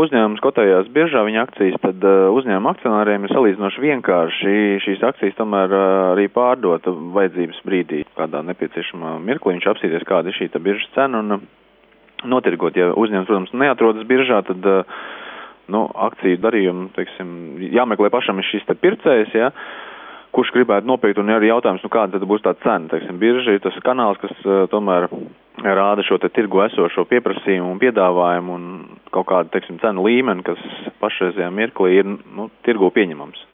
uzņēmums kotējās biržā viņa akcijas, tad uzņēmuma akcionāriem ir salīdzinoši vienkārši šīs akcijas tomēr arī pārdot vajadzības brīdī, kādā nepieciešamā mirklī viņš apsīties, kāda ir šī biržas cena un notirgot. Ja uzņēmums, protams, neatrodas biržā, tad akciju darījumu, teiksim, jāmeklē pašam ir šis pircējs, ja, kurš gribētu nopirkt, un arī jautājums, kāda tad būs tā cena. Teiksim, birža ir tas kanāls, kas tomēr rāda šo tirgu esošo pieprasījumu un piedāvājumu un kaut kādu, teiksim, cenu līmeni, kas pašreizajā mirklī ir tirgu pieņemams.